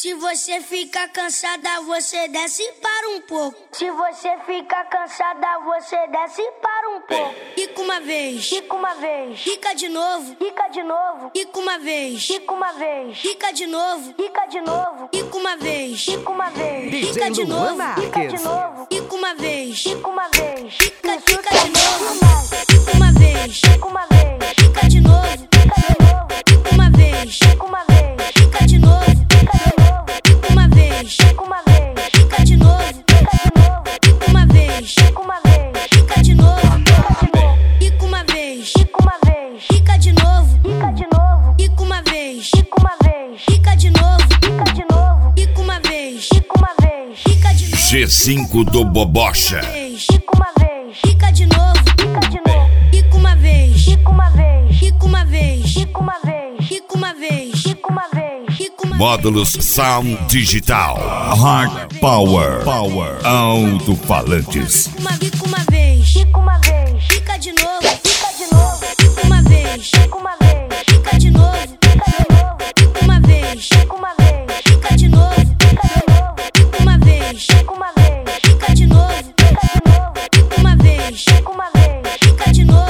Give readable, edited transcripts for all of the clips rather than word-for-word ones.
Se você ficar cansada, você desce e para um pouco. Se você ficar cansada, você desce e para um pouco. Quica uma vez, quica uma vez, quica de novo, quica de novo, quica uma vez, quica uma vez, quica de novo, quica de novo, quica uma vez, quica uma vez, quica de novo, quica de novo, quica uma vez, quica uma vez, quica de novo, quica uma vez, quica uma vez, quica de novo, quica de novo, quica uma vez, quica uma vez, quica de novo, quica de novo, quica uma vez, quica uma vez, quica de novo, quica de novo, quica uma vez, quica uma vez, quica de novo, quica uma vez, quica uma vez, quica de novo, quica de novo, quica uma vez, quica uma vez, quica de novo, quica de novo, quica uma vez, quica uma vez, quica de novo. G5 do Bobocha. Quica uma vez, quica de novo, quica de novo, quica uma vez, quica uma vez, quica uma vez, quica uma vez, quica uma vez, quica uma vez, quica uma vez. Módulos Sound Digital. Hard Power. Alto-falantes. Quica uma vez, quica uma vez, quica de novo, quica de novo, quica uma vez, quica uma vez, quica de novo, quica de novo, quica uma vez, quica uma vez, quica de novo, quica de novo, quica uma vez, quica uma vez, quica de novo, quica de novo, quica uma vez, quica uma vez, quica de novo.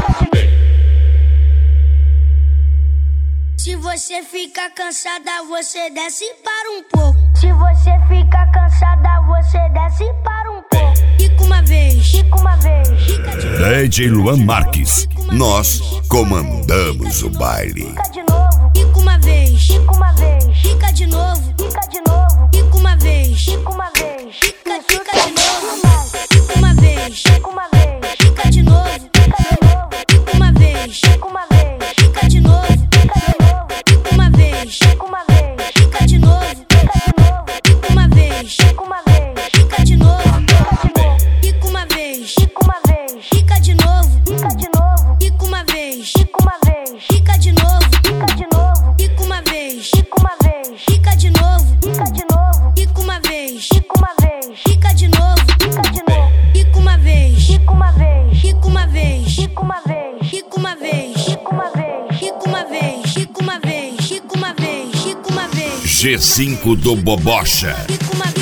Se você ficar cansada, você desce e para um pouco. Se você ficar cansada, você desce e para um pouco. Quica uma vez, quica uma vez, quica de novo. DJ Luan Marques. Nós comandamos o baile. Quica de novo, quica uma vez, quica uma vez, quica de novo, quica de novo, quica uma vez, quica uma vez, quica de novo, quica uma vez, quica uma vez, quica de novo, quica de novo, quica uma vez, quica uma vez, quica de novo, quica de novo, quica uma vez, quica uma vez, quica de novo, quica de novo, quica uma vez, quica uma vez, quica de novo, quica uma vez, quica uma vez, quica de novo, quica de novo, quica uma vez, quica uma vez, quica de novo, quica de novo, quica uma vez, quica uma vez, quica de novo, quica de novo, quica uma vez, quica uma vez, quica de novo, quica de novo, quica uma vez, quica uma vez, quica uma vez, quica uma vez, quica uma vez, quica uma vez, quica uma vez, quica uma vez, quica uma vez, quica uma vez. G5 do Bobocha. Quica uma